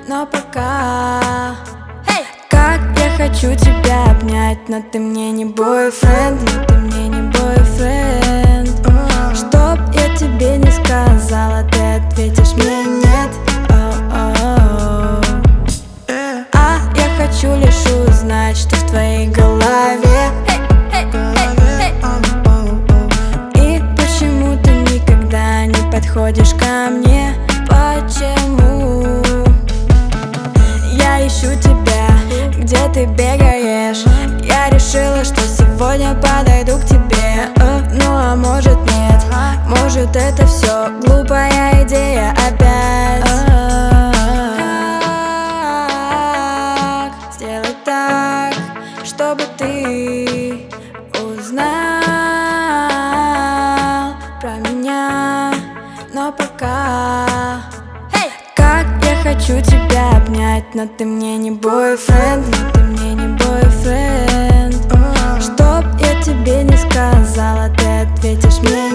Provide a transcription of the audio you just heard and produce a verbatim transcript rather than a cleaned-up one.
но пока. Hey! Как я хочу тебя обнять, но ты мне не бойфренд, но ты мне не бойфренд. Чтоб я тебе не сказала, ты ответишь мне нет. А я хочу лишь узнать, что в твоей голове. И почему ты никогда не подходишь ко мне? Почему? Я ищу тебя, где ты бегаешь. Я решила, что сегодня подойду к тебе. Ну а может нет, может это все глупая идея опять. Как сделать так, чтобы ты узнал про меня, но пока. Hey! Как я хочу тебя обнять, но ты мне не бойфренд, но ты мне не бойфренд. Чтоб я тебе не сказала, ты ответишь мне